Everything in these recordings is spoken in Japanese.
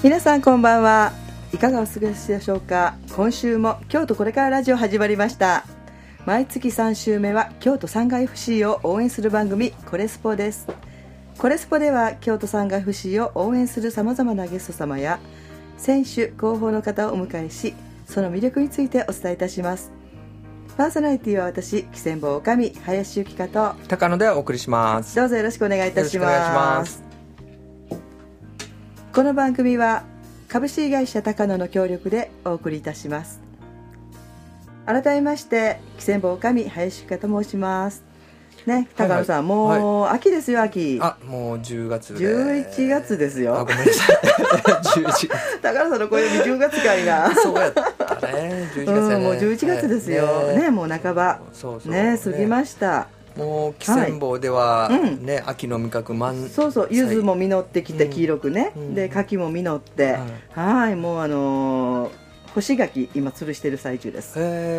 皆さんこんばんは。いかがお過ごしでしょうか。今週も京都これからラジオ始まりました。毎月3週目は京都サンガ FC を応援する番組コレスポです。コレスポでは京都サンガ FC を応援するさまざまなゲスト様や選手広報の方をお迎えし、その魅力についてお伝えいたします。パーソナリティは私、喜千坊女将林由紀香と高野でお送りします。 どうぞよろしくお願いいたします。この番組は株式会社高野の協力でお送りいたします。改めまして喜千坊女将林由紀香と申しますね。高野さん、もう秋ですよ。秋。 もう10月で 11月ですよ。 ごめんなさい11 高野さんの声10月かいな。 そうやったね、11月やね、 もう11月ですよ、ね、もう半ばそうね、過ぎました。 もう喜千坊では、ね、秋の味覚満載。 そう柚子も実ってきて黄色くね、で柿も実って、もう干し柿今吊るしてる最中です。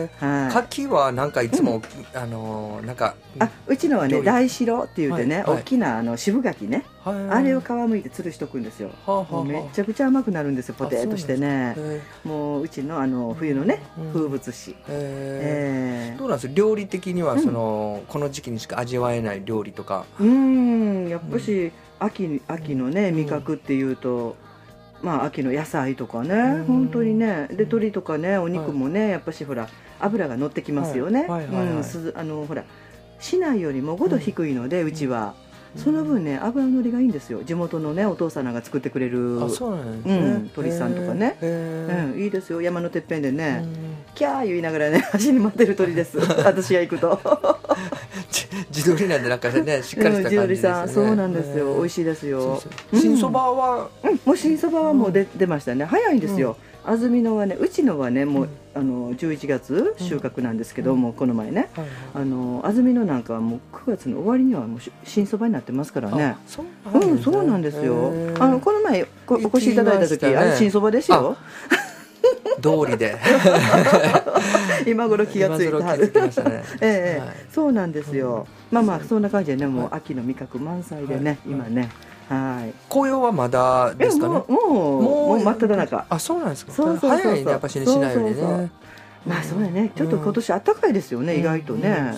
柿はなんかいつも、なんかうちのはね大白って言うてね、大きな渋柿ね、あれを皮むいて吊るしとくんですよ。もうめちゃくちゃ甘くなるんですよ、ポテーとしてね。もううちの冬のね、風物詩。どうなんです料理的にはこの時期にしか味わえない料理とか。 やっぱし秋のね味覚っていうと、秋の野菜とかね、本当にね、で鶏とかね、お肉もね、やっぱしほら油が乗ってきますよね。ほら市内よりも5度低いので、うちはその分ね油のりがいいんですよ。地元のねお父さんが作ってくれる鳥さんとかね、いいですよ。山のてっぺんでね、キャー言いながらね走り回ってる鳥です私が行くと地鶏なんでなんかねしっかりした感じですね。地鶏さん、そうなんですよ。美味しいですよ。 新そばはもう新そばはもう出ましたね。早いんですよ。安曇野はね、うちのはねもう11月収穫なんですけども、この前ね、安曇野なんかはもう9月の終わりにはもう新そばになってますからね。そうなんですよ。この前お越しいただいた時、あれ新そばですよ。 通りで今頃気がついたはるそうなんですよ。そんな感じでね、もう秋の味覚満載でね、今ね。 紅葉はまだですかね。 もう真っ只中。 そうなんですか。早いね、やっぱしね、しないよりね。 そうやね、ちょっと今年暖かいですよね、意外とね。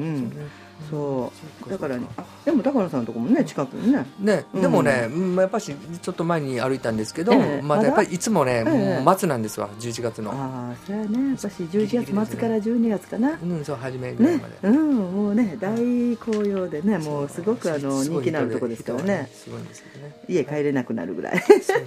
そうだからね。でも高野さんのとこもね近くにね。 でもね、やっぱしちょっと前に歩いたんですけど、まだやっぱりいつもね末なんですわ、11月の。 それはね、やっぱし11月末から12月かな。 そう初めぐらいまで。 もうね大紅葉でね、もうすごく人気のあるとこですからね。 すごいんですけどね。 家帰れなくなるぐらい。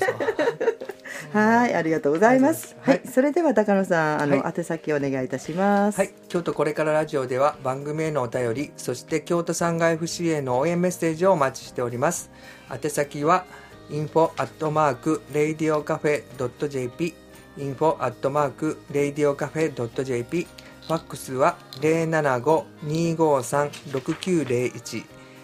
ありがとうございます。それでは高野さん、宛先お願いいたします。 京都これからラジオでは番組へのお便り、そして京都サンガ FC への応援メッセージをお待ちしております。宛先は info@radiocafe.jp info@radiocafe.jp、 ファックスは 075-253-6901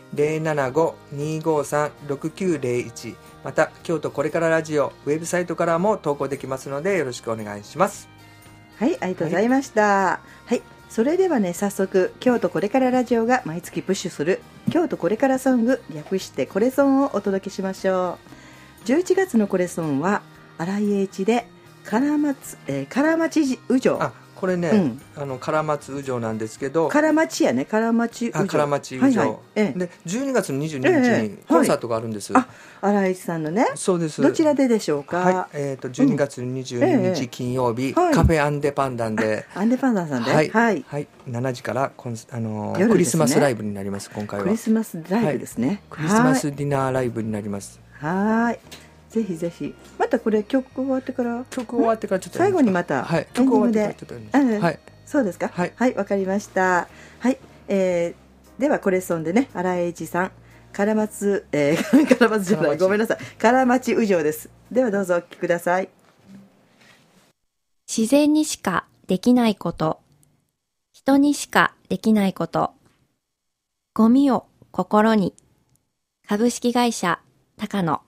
075-253-6901、また京都これからラジオウェブサイトからも投稿できますのでよろしくお願いします。 ありがとうございました。それではね、早速京都これからラジオが毎月プッシュする京都これからソング、略してコレソンをお届けしましょう。11月のコレソンは新井英一で唐町宇城。 これね、唐松宇城なんですけど、 唐町やね、唐町宇城。 唐町宇城、で12月の22日にコンサートがあるんです。 新井さんのね。 そうです。 どちらででしょうか。 12月22日金曜日、カフェアンデパンダンで、 アンデパンダンさんで、 7時からクリスマスライブになります。今回はクリスマスライブですね。 クリスマスディナーライブになります。 ぜひぜひ。またこれ曲終わってからちょっと最後にまたエンディングで。そうですか。わかりました。ではコレソンでね、新井英一さん、唐松じゃない、ごめんなさい、唐町宇城です。ではどうぞお聴きください。 自然にしかできないこと、人にしかできないこと、ゴミを心に。株式会社高野。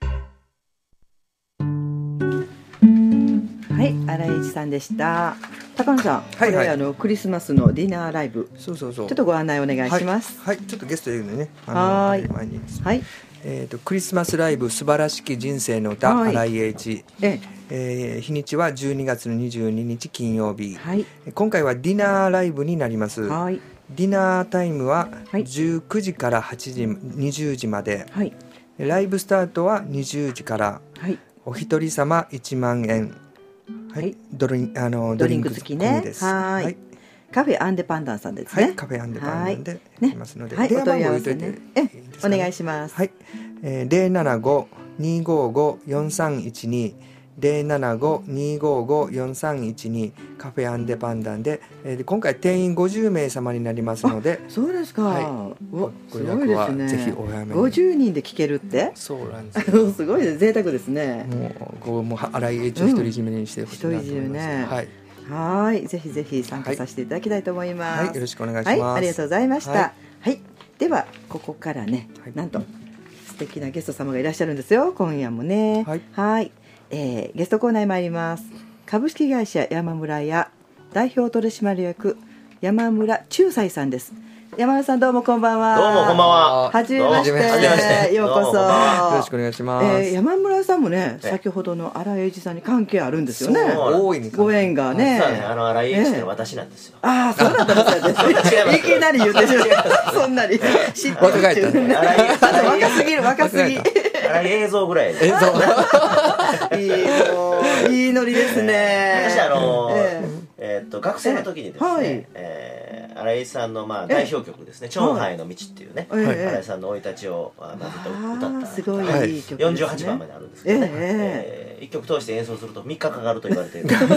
新井英一さんでした。 高野さん、 はいはい、 これクリスマスのディナーライブ、 そうそうそう、 ちょっとご案内お願いします。 はい、はい、ちょっとゲストいるのでね、 はい前に、 はい、 クリスマスライブ素晴らしき人生の歌、 はい、 新井英一、日にちは12月の22日金曜日、 はい、 今回はディナーライブになります。 はい、 ディナータイムは19時から8時20時まで、はい、ライブスタートは20時から、はい、お一人様1万円、はい、ドリンク付きね。 はい、はい、カフェアンデパンダンさんですね。 はい、カフェアンデパンダンでいますので、 はい、 電話番号お問い合わせね、お願いします。 はい、075-255-4312 075-255-4312 カフェアンデパンダンで、今回定員50名様になりますので。 そうですか、はい、 ご予約はぜひお早めに。 50人で聞けるって。 そうなんですよすごいです、贅沢ですね。 もう新井英一を独り占めにしてほしいなと思います、 ね、はい、ぜひぜひ参加させていただきたいと思います。 はい、よろしくお願いします。 はい、ありがとうございました。はい、ではここからね、なんと素敵なゲスト様がいらっしゃるんですよ、今夜もね。はい、ゲストコーナーに参ります。株式会社山村屋代表取締役山村忠斎さんです。山村さん、どうもこんばんは。 どうもこんばんは。 はじめまして。ようこそ。よろしくお願いします。 山村さんもね、先ほどの新井英一さんに関係あるんですよね。 大いにご縁がね。 新井英一って私なんですよ。 ああ、そうだったんですよ。いきなり言ってしまう。そんなに知ってる。 若返ったね。 若すぎる、若すぎ。 新井映像ぐらい。 いいノリですね。 私学生の時にですね、新井さんの代表曲ですね、長杯の道っていうね、新井さんの生い立ちをずっと歌ったすごいいい曲ですね。 48番まであるんですけどね、1曲通して演奏すると3日かかると言われている。確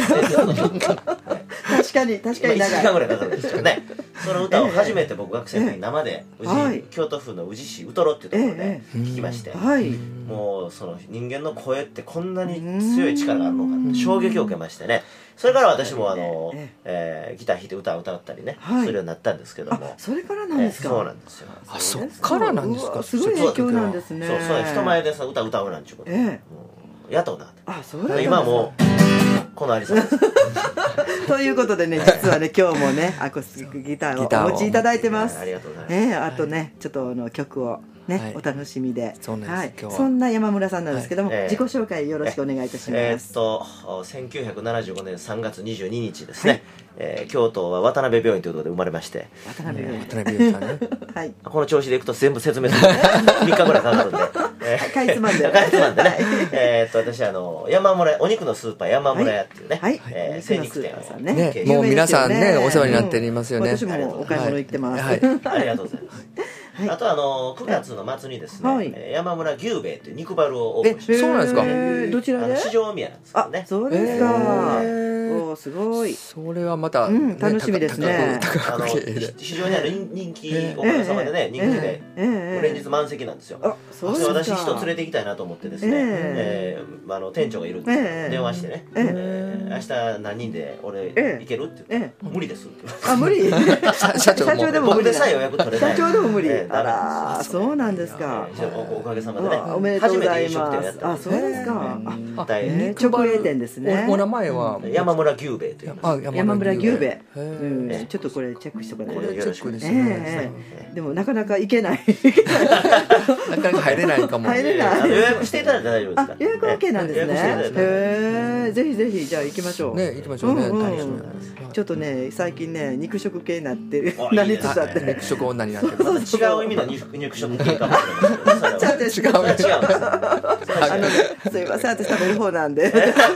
かに長い。 1時間ぐらいかかるんですけどね、その歌を初めて僕学生の時に生で京都府の宇治市ウトロっていうところで聴きまして、もうその人間の声ってこんなに強い力があるのかって衝撃を受けましてね、それから私もギター弾いて歌を歌ったりね、するようになったんですけども。 それからなんですか。 そうなんですよ。 そっからなんですか。 すごい影響なんですね。 そう人前で歌うなんちゅうことでやっとなって。今もこのありさんです。 ということでね、実はね、今日もねアコースティックギターをお持ちいただいてます。 ありがとうございます。 あとね、ちょっと曲をね、お楽しみで。 そうなんです。 そんな山村さんなんですけども、自己紹介よろしくお願いいたします。 1975年3月22日ですね、京都は渡辺病院というところで生まれまして、 渡辺病院さんね、 この調子でいくと全部説明するので3日ぐらいかかるんで、 かいつまんでね、私山村お肉のスーパー山村屋っていうね、精肉店をね、もう皆さんねお世話になっていますよね。 私もお買い物行ってます。 ありがとうございます。あと9月の末にですね、山村牛兵衛という肉バルをオープンして、 そうなんですか。 どちらで？ 四条宮なんですけどね。 そうですか。おすごい。 それはまた楽しみですね。 市場にある人気おかげさまでね、人気で連日満席なんですよ。私人連れて行きたいなと思ってですね、店長がいるんですけど電話してね、明日何人で俺行けるって言って無理ですって。 あ、無理。社長でも無理。 僕でさえ予約取れない。 社長でも無理。あら、そうなんですか。 おかげさまでね。 おめでとうございます。あ、そうですか。直営店ですね。 お名前は山村牛兵衛という。 山村牛兵衛。ちょっとこれチェックしておかないと。 これよろしくですね。 でもなかなか行けない。 なかなか入れないかも。 入れない。 予約していただいて大丈夫ですか。 予約 OK なんですね。ぜひぜひじゃあ行きましょう。 ね、行きましょうね。 ちょっとね、最近ね、肉食系になってなりつつあって。 肉食女になってる。 違う意味の肉食系かもしれない。 違う。すいません、私食べる方なんで。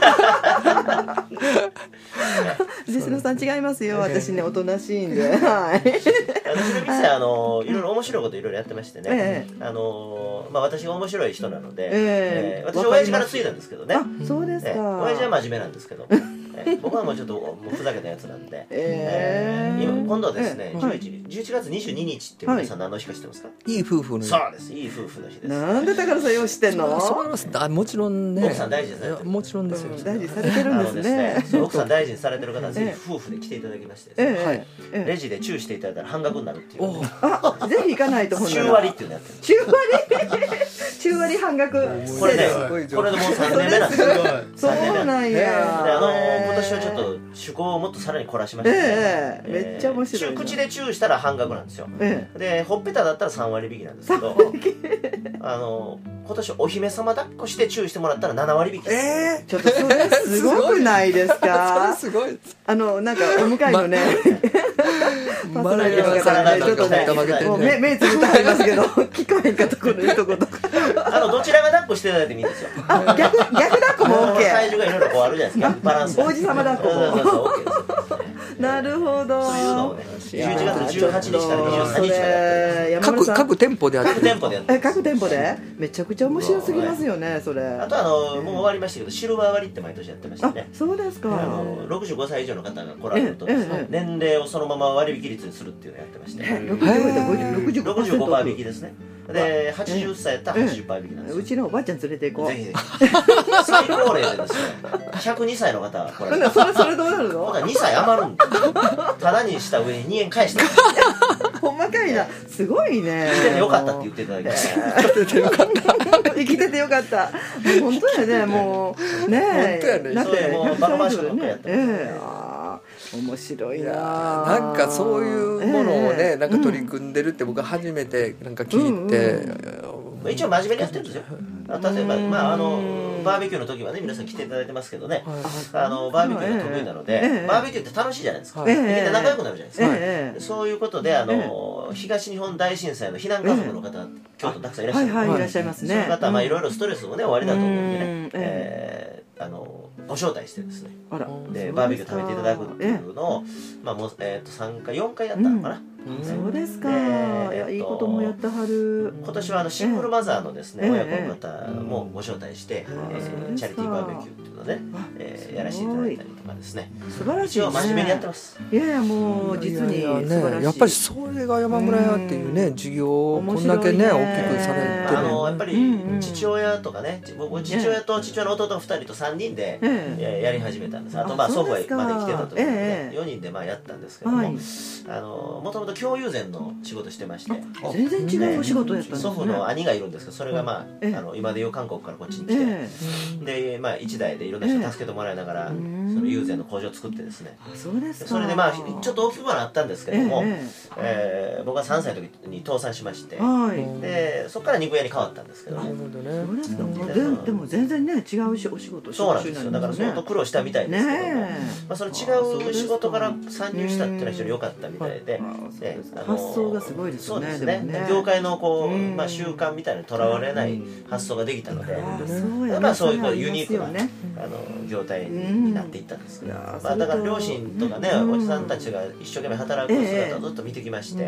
西野さん違いますよ。私ね、おとなしいんで。私の店いろいろ面白いこといろいろやってましてね。私が面白い人なので、私親父から継いだんですけどね。 そうですか。 親父は真面目なんですけど。僕はもうちょっとふざけたやつなんで、今度はですね、11月22日って皆さん何の日か知ってますか？ いい夫婦の日。 そうです、いい夫婦の日です。 なんでだからそれを知ってんの？ もちろんね。 奥さん大事ですね。 もちろんですよ。 大事されてるんですね。 奥さん大事にされてる方はぜひ夫婦で来ていただきまして、レジでチューしていただいたら半額になるっていう。 あ、ぜひ行かないと。 中割っていうのやってる。 中割？ 中割半額。 これね、これでもう3年目なんですよ。 そうなんや。 今年はちょっと趣向をもっとさらに凝らしまして、 めっちゃ面白い。 口でチューしたら半額なんですよ。でほっぺただったら3割引きなんですけど、今年お姫様抱っこしてチューしてもらったら7割引き。 ちょっとそれすごくないですか？ それすごい。 なんかお迎えのね、パーソナリティの方ね、ちょっとね、目つぶってありますけど、聞こえんかとこのいいとことか。 どちらが抱っこしていただいてもいいんですよ。 逆抱っこも OK。 体重がいろいろこうあるじゃないですか。バランスが。 王子様抱っこも。なるほど。 そういうのをね、11月18日から23日までやってる。 各店舗でやってる。 各店舗でやってる。 各店舗でめちゃくちゃ面白すぎますよね、それ。 あともう終わりましたけど、シルバー割って毎年やってましたね。 そうですか。 65歳以上の方が来られると年齢をそのまま割引率にするっていうのをやってまして、65% 引きですね。で80歳やったら 80% 引きなんですよ。 うちのおばあちゃん連れて行こう。 ぜひぜひ。最高齢でですね、102歳の方が来られる。 それどうなるの 2歳余るんで、ただにした上に2円返して。 ほんまかいな、すごいね。 生きててよかったって言っていただきました。 生きててよかった。生きててよかった。本当やね、もうね。 だってもうバカバカしくばっかりやってます。 面白いな。 なんかそういうものをね、なんか取り組んでるって僕は初めてなんか聞いて、 一応真面目にやってるんですよ。例えばバーベキューの時はね、皆さん来ていただいてますけどね、バーベキューが得意なので、バーベキューって楽しいじゃないですか。みんな仲良くなるじゃないですか。そういうことで東日本大震災の避難家族の方、京都たくさんいらっしゃる。 はい、いらっしゃいますね。 そういう方いろいろストレスもねおありだと思うんでね、ご招待してですね、でバーベキュー食べていただくっていうのをもう3回4回やったのかな。 そうですか。いいこともやってはる。 今年はシングルマザーのですね親子の方もご招待してチャリティーバーベキューっていうのをねやらせていただいたりとかですね。 素晴らしい。 一応真面目にやってます。 いやもう実に素晴らしい。 やっぱりそれが山村屋っていうね事業をこんだけね大きくされてやっぱり父親とかね、僕父親と父親の弟2人と3人でやり始めたんです。あと祖父まで来てた時にね4人でやったんですけども、もともと共有膳の仕事してまして、 全然違うお仕事やったんですね。 祖父の兄がいるんですけど、それが今でいう韓国からこっちに来て、で一代でいろんな人助けてもらいながらその友禅の工場を作ってですね。 そうですか。 それでちょっと大きくはなったんですけども、僕が3歳の時に倒産しまして、でそこから肉屋に変わったんですけども。 そうですか。でも全然ね違うお仕事。 そうなんですよ。だから相当苦労したみたいですけども、その違う仕事から参入したっていうのは非常に良かったみたいで、 発想がすごいですよね。 そうですね。業界の習慣みたいにとらわれない発想ができたので、そういうユニークな業態になっていったんですけど、だから両親とかねおじさんたちが一生懸命働く姿をずっと見てきまして、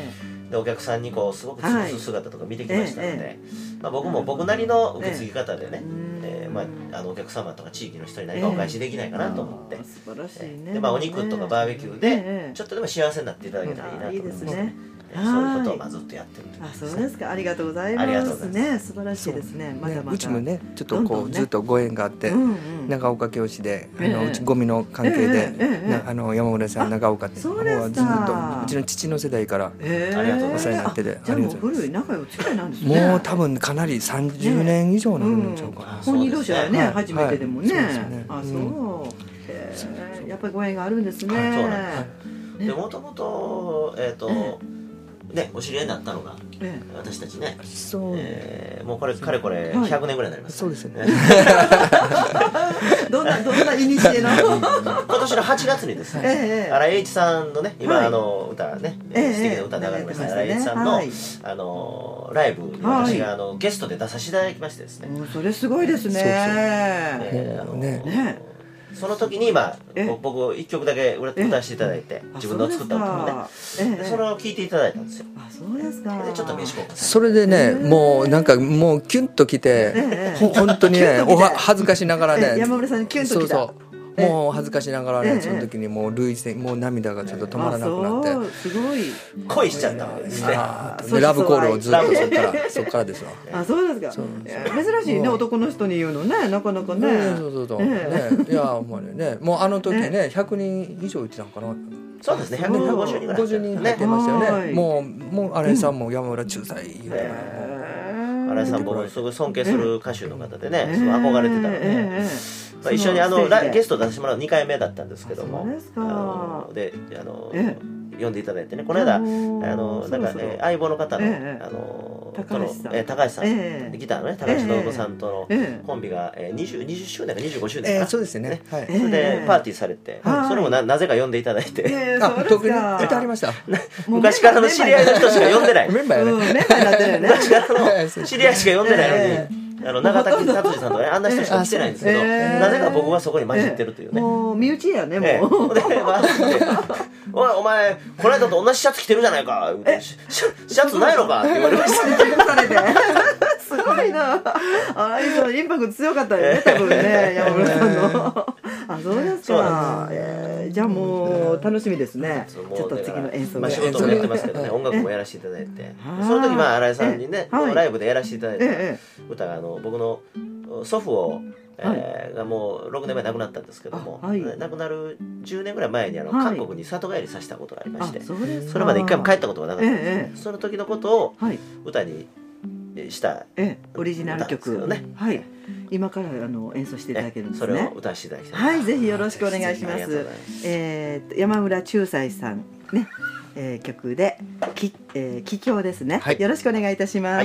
でお客さんにすごく尽くす姿とか見てきましたので、僕も僕なりの受け継ぎ方でね、お客様とか地域の人に何かお返しできないかなと思って、 素晴らしいね。 でお肉とかバーベキューでちょっとでも幸せになっていただけたらいいなと思いますね。そういうことをずっとやってるという。 そうですか。ありがとうございますね。素晴らしいですね。まだまだうちもねちょっとずっとご縁があって、長岡教師でうちゴミの関係で山村さん長岡ってずっとうちの父の世代からお世話になってて、 じゃあもう古い仲良い付き合いなんですね。 もう多分かなり30年以上になるんちゃうかな。 本人同士はね初めてでもね。あ、そう。やっぱりご縁があるんですね。 そうなんです。でもともとお知り合いになったのが私たちね、もうこれかれこれ100年ぐらいになります。 そうですね。 どんなイニシエの今年の8月にですね、新井英一さんのね今歌ね素敵な歌流れました新井英一さんのライブに私がゲストで出させていただきましてですね。 それすごいですね。 その時に僕1曲だけ歌わせていただいて、自分の作った歌をね、それを聴いていただいたんですよ。 そうですか。 でちょっと名刺交換それでね、もうなんかもうキュンときて、本当にね恥ずかしながらね、 山村さんにキュンときた。 もう恥ずかしながらね、その時にもうもう涙がちょっと止まらなくなって、 すごい恋しちゃったわけですね。 ラブコールをずっとそっからですわ。 あ、そうですか。珍しいね、男の人に言うのね、なかなかね。 そういやほんまにね、もうあの時ね100人以上いってたのかな。 そうですね、150人ぐらい 50人入ってましたよね。もう新井さんも山村仲裁新井さん僕すごい尊敬する歌手の方でね、すごい憧れてたので、一緒にゲスト出してもらう2回目だったんですけども、で呼んでいただいてね、この間なんか相棒の方の高橋さん、ギターのね高橋信さんとのコンビが20周年か25周年かな、 そうですね、 それでパーティーされて、それもなぜか呼んでいただいて、 特に歌ありました。 昔からの知り合いの人しか呼んでない、 メンバーやね、 メンバーになってるよね、 昔からの知り合いしか呼んでないのに、永田達治さんとかね、あんな人しか来てないんですけど、なぜか僕はそこに混じってるというね、 もう身内やね、もうでおいお前この間と同じシャツ着てるじゃないか、シャツないのかって言われましたすごいなあ、インパクト強かったよね、多分ね、山村さんのあ、そうですか。じゃあもう楽しみですね。ちょっと次の演奏仕事もやってますけどね、音楽もやらせていただいて、その時新井さんにねライブでやらせていただいた歌が僕の祖父をがもう6年前亡くなったんですけども、亡くなる10年ぐらい前に韓国に里帰りさせたことがありまして、それまで一回も帰ったことがなかったんです。その時のことを歌にしたオリジナル曲をね、今から演奏していただけるんですね。 それを歌わせていただきたい。 はい、ぜひよろしくお願いします。山村忠斎さんね、曲で帰郷ですね。よろしくお願いいたします。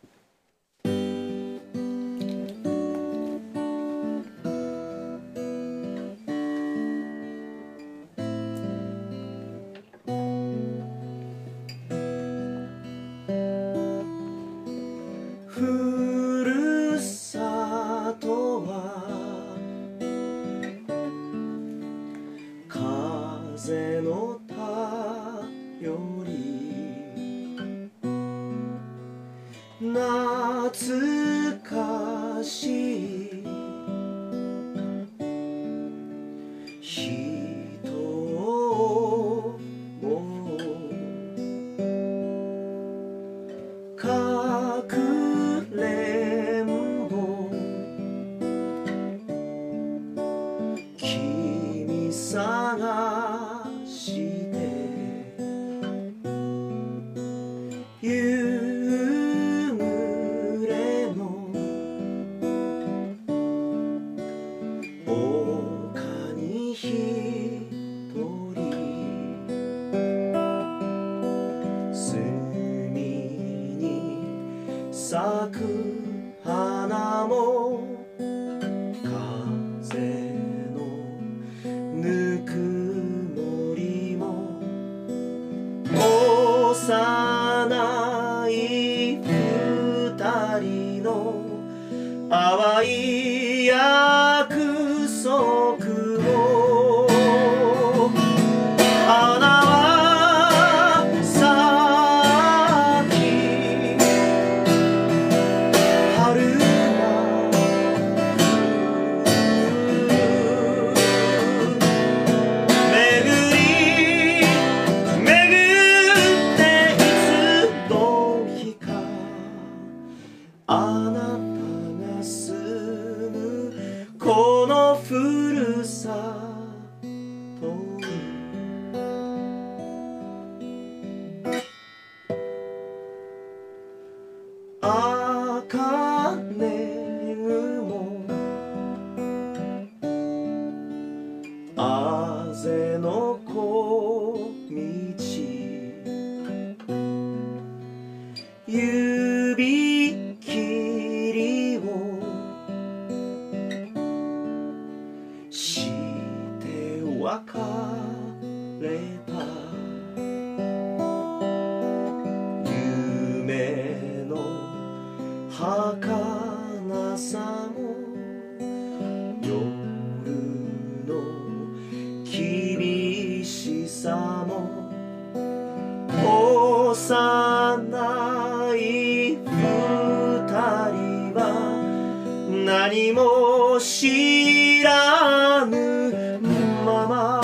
何も知らぬまま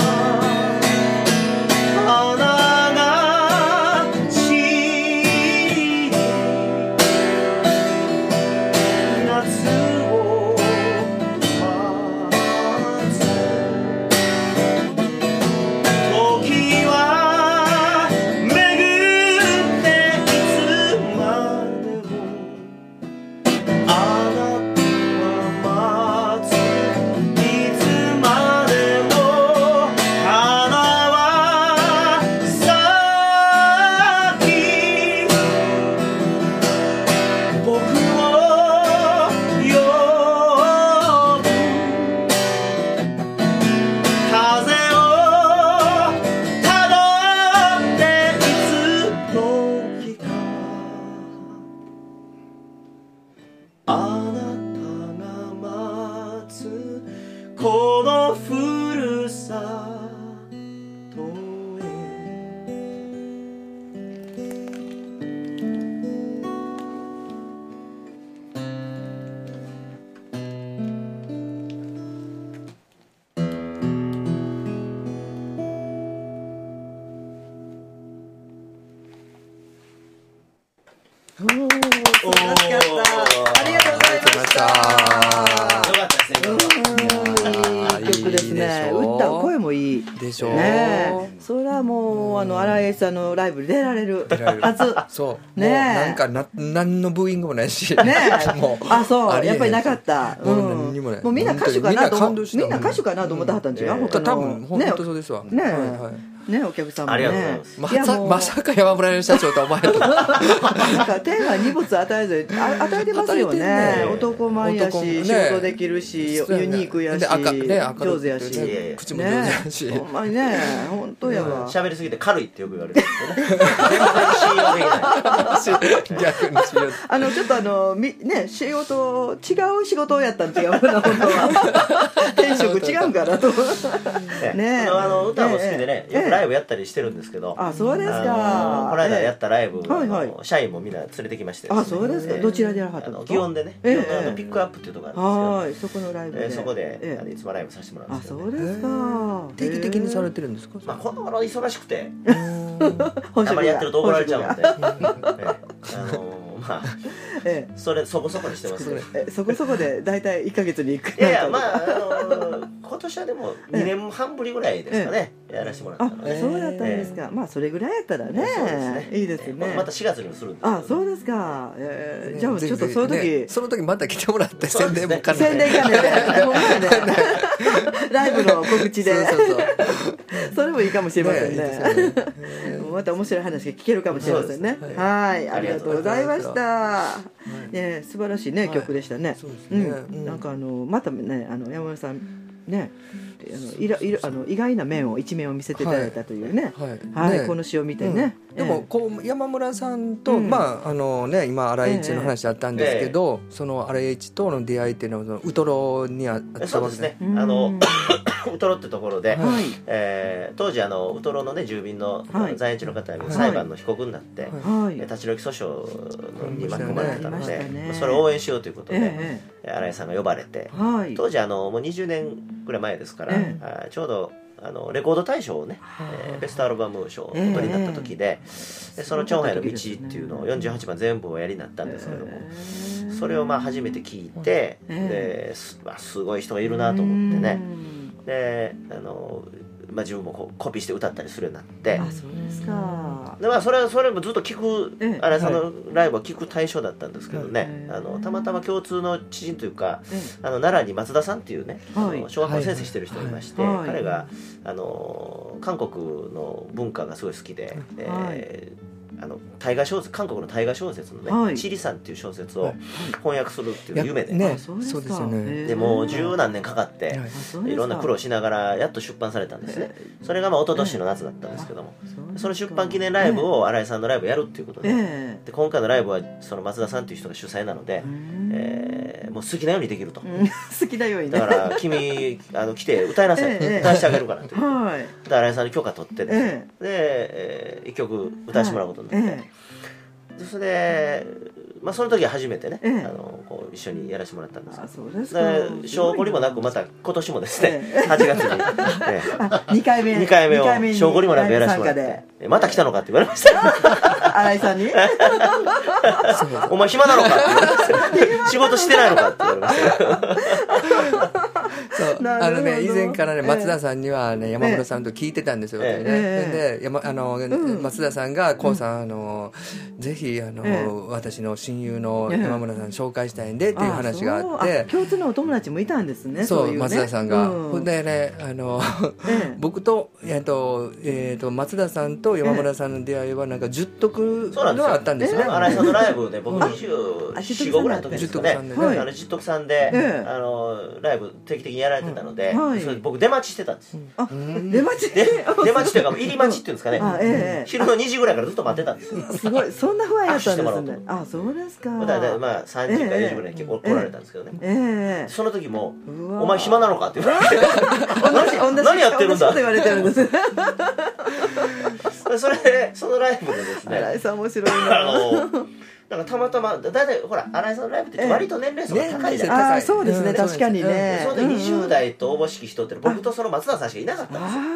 花が散り夏を待つ時は巡っていつまでも素晴らしかった。ありがとうございました。 よかったですね、 いい曲ですね。歌声もいいでしょうね。それはもう新井さんのライブに出られるはず。 そうね、 なんか何のブーイングもないしねもうそうやっぱりなかった。 もうみんな歌手かなと思ってはったん違う。 多分本当そうですわね。ね、お客さんもね。 まさか山村社長と思われた。 なんか天が荷物与えず与えてますよね。男前やし、仕事できるし、ユニークやし、上手やし、 口も上手やし。 ほんまにね、本当やわ。 喋りすぎて軽いってよく言われるんですよね。信用できない。 逆に信用。 ちょっとね、仕事違う仕事をやったん違うな、本当は。転職違うんかなと。 ね、歌も好きでね、よくライブやったりしてるんですけど。 あ、そうですか。 この間やったライブ、社員もみんな連れてきまして。 あ、そうですか。どちらでやらはったの？ 祇園でね、祇園のピックアップっていうところあるんですけど、 そこのライブで、 そこでいつもライブさせてもらうんですけど。 あ、そうですか。 定期的にされてるんですか？ まあこの頃忙しくて、あまりやってると怒られちゃうんで、まあそこそこにしてますね。 そこそこでだいたい1ヶ月に1回。 いやいや、まあ今年はでも2年半ぶりぐらいですかね、やらせてもらったので。 そうだったんですか。まあそれぐらいやったらね、いいですね。 また4月にもするんです。 あ、そうですか。じゃあちょっとその時また来てもらって宣伝も兼ねて、 宣伝兼ねてライブの告知で、それもいいかもしれませんね。また面白い話が聞けるかもしれませんね。はい、ありがとうございました。ね、素晴らしいね曲でしたね。なんかまたね、山村さんね、意外な一面を見せていただいたというね、この詩を見てね。 でも山村さんと、まあ今新井一の話あったんですけど、その新井一との出会いっていうのはウトロにあったわけですね。 そうですね。ウトロってところで、当時ウトロのね住民の在園地の方に裁判の被告になって立ち退き訴訟に巻き込まれてたので、それを応援しようということで新井さんが呼ばれて、当時もう20年ぐらい前ですから、ちょうどレコード大賞をね、ベストアルバム賞をお取りになった時で、その「長杯の道」っていうのを48番全部おやりになったんですけども、それを初めて聞いて、すごい人がいるなと思ってね、で自分もコピーして歌ったりするようになって、 あ、そうですか。 でそれもずっと聞く新井さんのライブは聞く対象だったんですけどね、たまたま共通の知人というか、奈良に松田さんっていうね、小学校の先生してる人がいまして、彼が韓国の文化がすごい好きで、韓国の大河小説のね「チリさん」っていう小説を翻訳するっていう夢で、 そうですよね。 でもう十何年かかっていろんな苦労しながらやっと出版されたんですね。それが一昨年の夏だったんですけども、その出版記念ライブを新井さんのライブやるっていうことで、今回のライブはその松田さんっていう人が主催なので、もう好きなようにできると。 好きなようにだから君来て歌いなさい、歌わせてあげるからというで新井さんに許可取ってですね、で1曲歌わせてもらうことになって、それでその時は初めてね、一緒にやらせてもらったんですけど、証拠りもなくまた今年もですね、8月に 2回目を証拠りもなくやらせてもらって、また来たのかって言われました新井さんにお前暇なのかって言われました仕事してないのかって言われました以前からね、松田さんにはね、山村さんと聞いてたんですよ。で松田さんがこうさんぜひ私の親友の山村さん紹介したいんでっていう話があって、 共通のお友達もいたんですね。 そう、松田さんが。ほんでね、僕と松田さんと山村さんの出会いはなんか10徳があったんですよね。 新井さんのライブで僕24、5ぐらいの時ですかね、十徳さんでライブ定期的にやられてたので、僕出待ちしてたんです。 出待ちというか入り待ちっていうんですかね、昼の2時ぐらいからずっと待ってたんですよ。 すごい、そんな不安やったんですね。あ、そうですか。 3時か4時ぐらいに来られたんですけどね、その時も「お前暇なのか?」って言われて「何やってるんだ?」って言われてるんです。そのライブでですね、 新井さん面白いな。 なんかたまたまだいたいほら新井さんのライブって割と年齢層が高いじゃないですか。 そうですね、確かにね。 その時20代と応募式人って僕とその松田さんしかいなかったんですよ。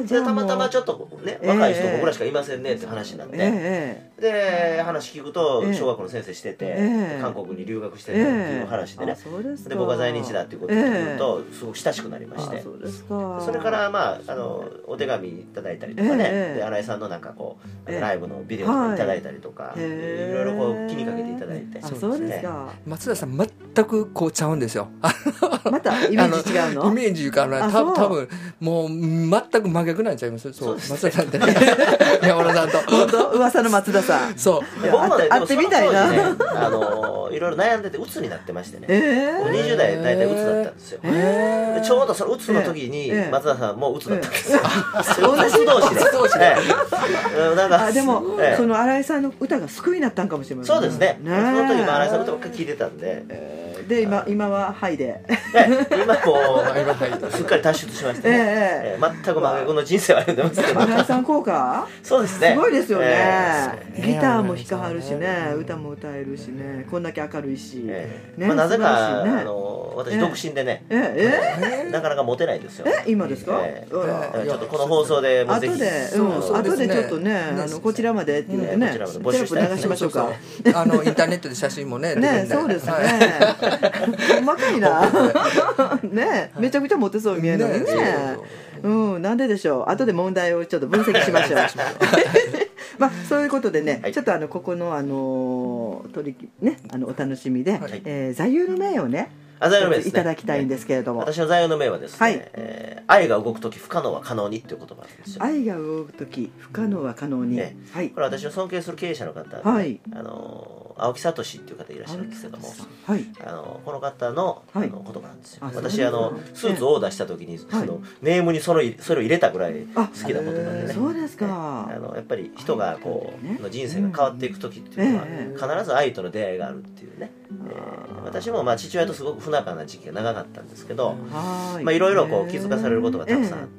でたまたまちょっとね若い人僕らしかいませんねって話になって、で話聞くと小学校の先生してて、韓国に留学してるっていう話でね、で僕が在日だっていうことを聞くとすごく親しくなりまして、それからまあお手紙いただいたりとかね、で新井さんのなんかこうライブのビデオとかいただいたりとか、いろいろこう気にかけていただいて。 そうですか。 松田さん全くこうちゃうんですよ。 またイメージ違うの？ イメージが多分もう全く真逆なんちゃいます？そう松田さんって山田さんと本当噂の松田さん。 そう僕もね会ってみたいな。 いろいろ悩んでて鬱になってましてね、20代大体鬱だったんですよ。ちょうどその鬱の時に松田さんも鬱だったんですよ。 同じ同士で。なんかでもその新井さんの歌が救いになったんかもしれません。 そうですね。その時も新井さんの歌ばっかり聴いてたんで。 で今はハイで。 今もうすっかり脱出しましてね。全く真逆の人生を歩んでますけど。 新井さん効果？ そうですね。 すごいですよね。ギターも弾かはるしね、歌も歌えるしね、こんだけ明るいし。 なぜか私独身でね、なかなかモテないんですよ。 今ですか？ ちょっとこの放送でもぜひ後でちょっとねこちらまでっていうね、テロップ流しましょうか。 インターネットで写真もね。 ね、そうですね。細かいな。ね、めちゃくちゃモテそうに見えるのにね。なんででしょう。後で問題をちょっと分析しましょう。まあそういうことでね、ちょっとここの取りねお楽しみで座右の銘をねいただきたいんですけれども、 私の座右の銘はですね、愛が動くとき不可能は可能にっていう言葉なんですよ。 愛が動くとき不可能は可能に。これ私の尊敬する経営者の方、青木聡っていう方いらっしゃるんですけども、この方の言葉なんですよ。私スーツをオーダーした時にネームにそれを入れたぐらい好きな言葉でね。 そうですか。 やっぱり人がこうの人生が変わっていく時っていうのは必ず愛との出会いがあるっていうね。私も父親とすごく不仲な時期が長かったんですけど、いろいろこう気づかされることがたくさんあって、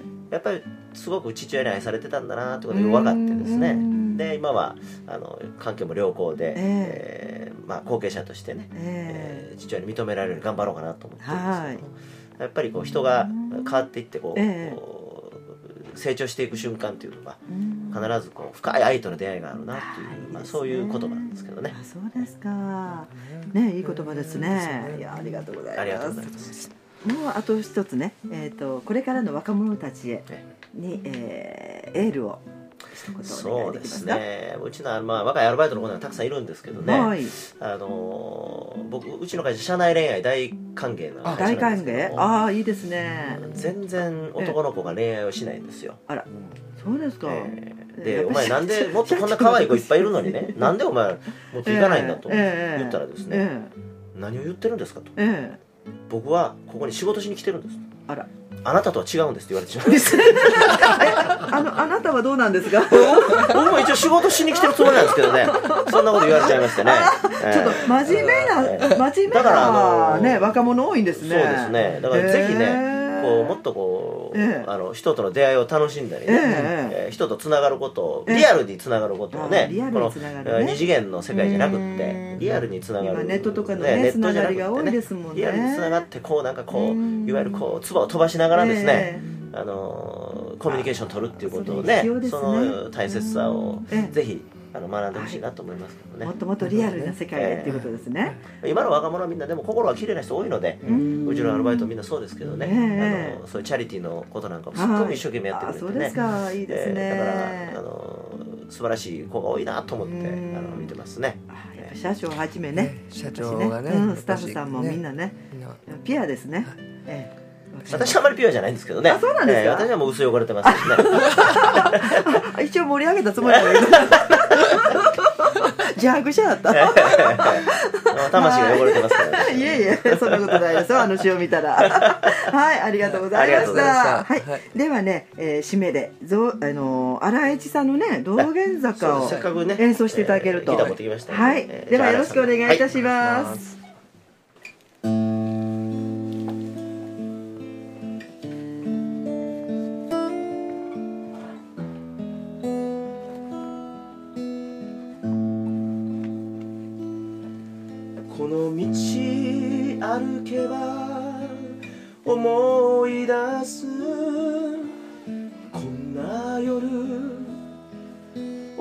やっぱりすごく父親に愛されてたんだなってことが分かってですね、で今は関係も良好で、後継者としてね、父親に認められるように頑張ろうかなと思ってるんですけども、やっぱりこう人が変わっていってこう成長していく瞬間っていうのが必ずこう深い愛との出会いがあるなっていう、そういう言葉なんですけどね。 そうですか。ね、いい言葉ですね。いや、ありがとうございます。 ありがとうございます。 もうあと一つね、これからの若者たちへにエールを一言お願いできますか？そうですね。うちの若いアルバイトの子がたくさんいるんですけどね。僕うちの会社社内恋愛大歓迎な会社なんですけども。 大歓迎？いいですね。 全然男の子が恋愛をしないんですよ。 あら、そうですか。 でお前なんでもっとこんな可愛い子いっぱいいるのにね、なんでお前もっと行かないんだと言ったらですね、何を言ってるんですかと。僕はここに仕事しに来てるんです。あなたとは違うんですって言われてしまいました。 あなたはどうなんですか？ 僕も一応仕事しに来てるつもりなんですけどね、そんなこと言われちゃいましてね。 ちょっと真面目なね若者多いんですね。 そうですね。だからぜひね、こうもっとこう人との出会いを楽しんだりね、人とつながることをリアルにつながることをね、この二次元の世界じゃなくってリアルにつながる、 ネットとかのねつながりが多いですもんね。 リアルにつながってこうなんかこういわゆるこう唾を飛ばしながらですね、コミュニケーションを取るっていうことをね、その大切さをぜひ学んでほしいなと思いますけどね。 もっともっとリアルな世界でっていうことですね。 今の若者はみんなでも心が綺麗な人多いので、うちのアルバイトみんなそうですけどね、そういうチャリティーのことなんかもすっごく一生懸命やってくれてね。 そうですか、いいですね。 だから素晴らしい子が多いなと思って見てますね。 社長をはじめね、 社長がね、 スタッフさんもみんなねピュアですね。 私はあまりピュアじゃないんですけどね。 そうなんですか。 私はもう薄汚れてますしね。 一応盛り上げたつもりなんだけど邪悪者だった魂が汚れてますからね。 いえいえ、そんなことないですよ、詩を見たらはい、ありがとうございました。はい、ではね、締めで荒井さんのね道玄坂を演奏していただけると、はい、ではよろしくお願いいたします。 この道歩けば思い出す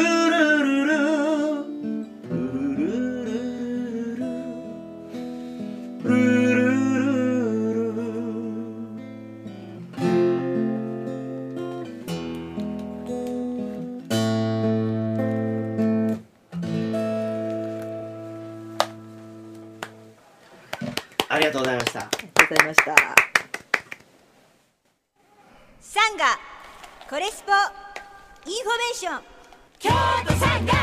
ありがとうございました。 ありがとうございました。 サンガコレスポインフォメーション京都サンガ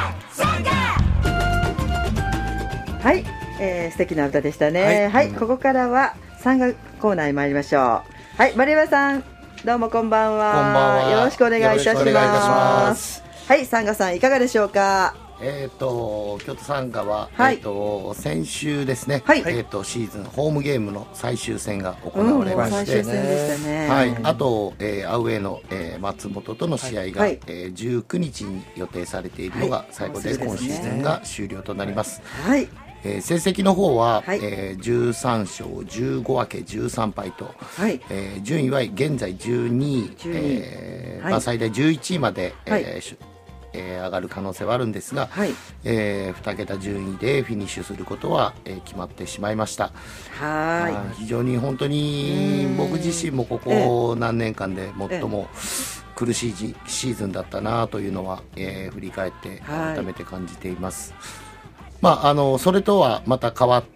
はい、素敵な歌でしたね。はい、ここからはサンガコーナーに参りましょう。はい、丸山さん、どうもこんばんは。 こんばんは。 よろしくお願いいたします。 よろしくお願いいたします。 はい、サンガさんいかがでしょうか。 京都サンガは、先週ですね、シーズンホームゲームの最終戦が行われまして、 最終戦でしたね。 はい、あと、アウェーの、松本との試合が、19日に予定されているのが最後で、今シーズンが終了となります。はい。成績の方は、13勝15分け13敗と、順位は現在12位、最大11位まで、上がる可能性はあるんですが、2桁順位でフィニッシュすることは、決まってしまいました。非常に本当に僕自身もここ何年間で最も苦しいシーズンだったなというのは、振り返って改めて感じています。それとはまた変わって、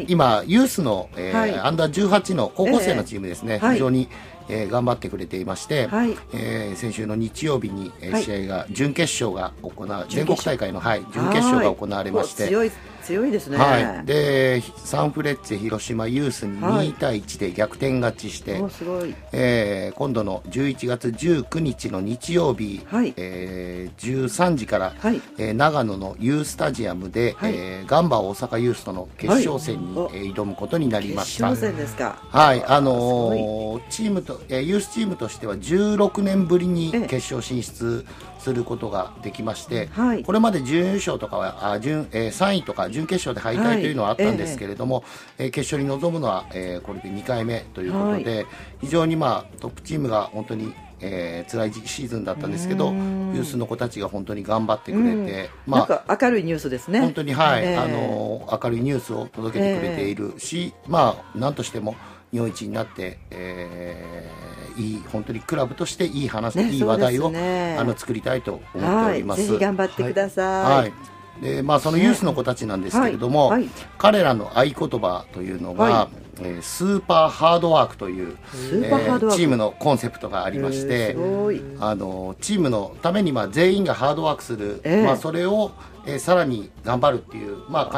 今ユースの、アンダー18の高校生のチームですね、非常に頑張ってくれていまして、先週の日曜日に、試合が準決勝が行われ、全国大会の、準決勝が行われまして、 強いですね。 でサンフレッチェ広島ユースに2対1で逆転勝ちして、今度の11月19日の日曜日、13時から、長野のユースタジアムで、ガンバ大阪ユースとの決勝戦に、挑むことになりました。 決勝戦ですか。 チームとユースチームとしては16年ぶりに決勝進出することができまして、これまで準優勝とかは3位とか準決勝で敗退というのはあったんですけれども、決勝に臨むのは、これで2回目ということで、非常にトップチームが本当に辛いシーズンだったんですけど、ユースの子たちが本当に頑張ってくれて、 なんか明るいニュースですね。 本当に明るいニュースを届けてくれているし、なんとしても日本一になって、本当にクラブとしていい話、いい話題を、作りたいと思っております。 ぜひ頑張ってください。 でそのユースの子たちなんですけれども、彼らの合言葉というのが、スーパーハードワークという、チームのコンセプトがありまして、チームのために全員がハードワークする、それを、さらに頑張るっていう、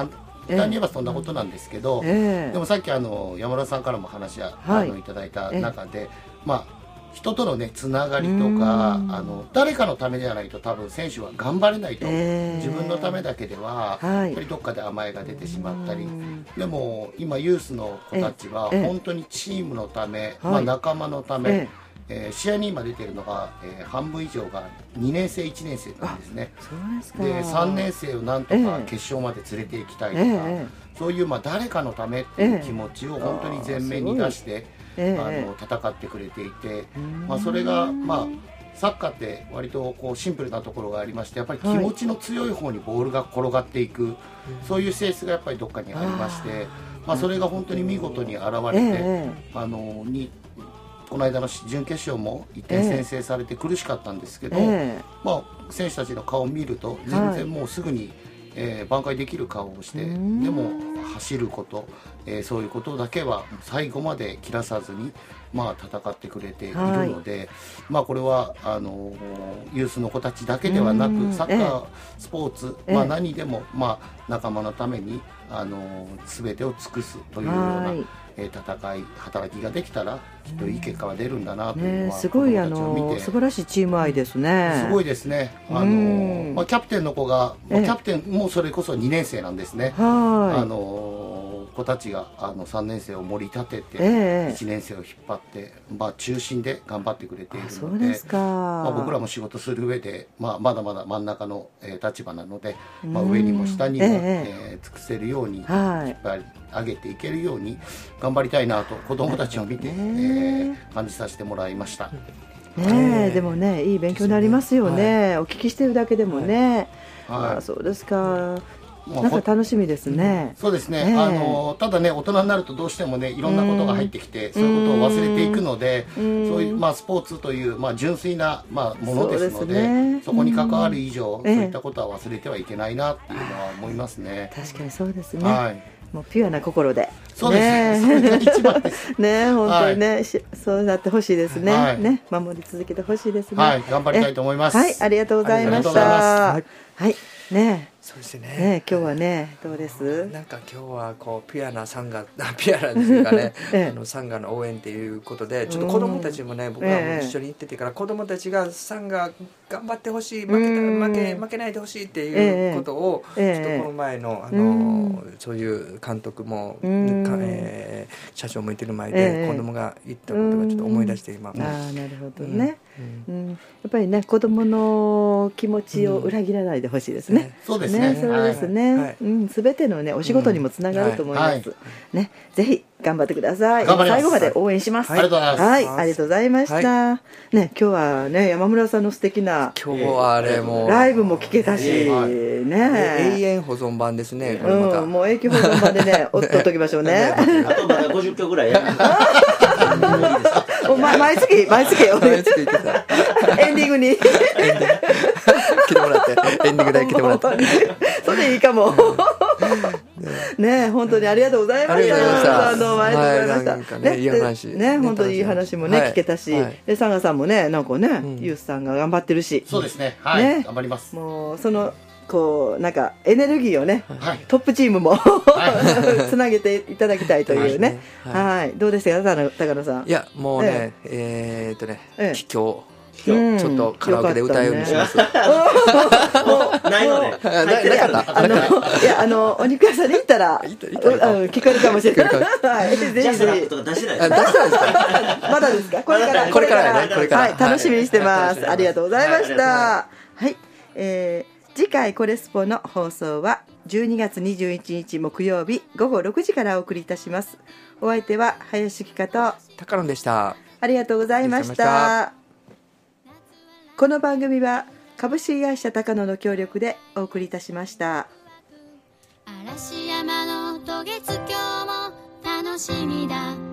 単に言えばそんなことなんですけど、でもさっき山田さんからも話いただいた中で、まあ人とのねつながりとか誰かのためじゃないと多分選手は頑張れないと、自分のためだけではやっぱりどっかで甘えが出てしまったり、でも今ユースの子たちは本当にチームのため、まあ、仲間のため、試合に今出ているのが、半分以上が2年生1年生なんですね。で3年生をなんとか決勝まで連れて行きたいとか、そういうまあ誰かのためっていう気持ちを本当に前面に出して、戦ってくれていて、まあ、それが、まあ、サッカーって割とこうシンプルなところがありまして、やっぱり気持ちの強い方にボールが転がっていく、そういう性質がやっぱりどっかにありまして、まあ、それが本当に見事に現れて、この間の準決勝も1点先制されて苦しかったんですけど、まあ、選手たちの顔を見ると全然もうすぐに、挽回できる顔をして、でも走ること、そういうことだけは最後まで切らさずに、まあ、戦ってくれているので、まあ、これはユースの子たちだけではなくサッカー、スポーツ、まあ、何でも、まあ、仲間のために全てを尽くすというような戦い働きができたらきっといい結果が出るんだなというのは、 すごい素晴らしいチーム愛ですね。 すごいですね。まあ、キャプテンの子が、キャプテンもそれこそ2年生なんですね。子たちが3年生を盛り立てて、1年生を引っ張って、まあ、中心で頑張ってくれているので、まあ、僕らも仕事する上で、まあ、まだまだ真ん中の、立場なので、まあ、上にも下にも、尽くせるように引っ張り上げていけるように頑張りたいなと子どもたちを見て、感じさせてもらいました。 でもね、いい勉強になりますよね、お聞きしてるだけでもね。そうですか。なんか楽しみですね。 そうですね。ただね、大人になるとどうしてもね、いろんなことが入ってきて、そういうことを忘れていくので、そういうまあスポーツというまあ純粋なまあものですので、そこに関わる以上、そういったことは忘れてはいけないなっていうのは思いますね。 確かにそうですね。もうピュアな心で。 そうですね。それが一番です。 ね、本当にね、そうなってほしいですね。ね、守り続けてほしいですね。 はい、頑張りたいと思います。 はい、ありがとうございました。はい、ね。 そうですね。 今日はね、どうです？ なんか今日はこうピュアなサンガ、ピュアなですよね。サンガの応援っていうことで、ちょっと子供たちもね、僕らも一緒に行っててから子供たちがサンガ頑張ってほしい、負けないでほしいっていうことを、ちょっとこの前のそういう監督も社長も言ってる前で子供が言ったことがちょっと思い出して今。 なるほどね。やっぱりね、子供の気持ちを裏切らないでほしいですね。 そうですね。 そうですね。すべてのね、お仕事にもつながると思います。ね、ぜひ頑張ってください。最後まで応援します。 ありがとうございます。 はい、ありがとうございました。ね、今日はね、山村さんの素敵な今日はあれもライブも聞けたし、ね、 永遠保存版ですね。 もう永久保存版でね、おっとっときましょうね。 あとまだ50曲ぐらいやる。 毎月エンディングに来てもらってエンディング代来てもらってそれいいかもね、本当にありがとうございました。ありがとうございました。 いい話ね、本当にいい話もね聞けたし、でサンガさんもね、なんかね、ユースさんが頑張ってるし、 そうですね、はい、頑張ります。 もうそのこうなんかエネルギーをね、トップチームもつなげていただきたいというね。はい、どうでしたか、高野さん。 いや、もうね、帰郷ちょっとカラオケで歌うようにします。 ないので。 なかった。 いや、お肉屋さんに行ったら聞こえるかもしれない。はい、ぜひぜひ。 とか出してない。 出してないですか。まだですか。これからね。はい、楽しみにしてます。ありがとうございました。はい、次回コレスポの放送は12月21日木曜日午後6時からお送りいたします。お相手は林希香と高野でした。 ありがとうございました。この番組は株式会社高野の協力でお送りいたしました。 嵐山の渡月橋も楽しみだ。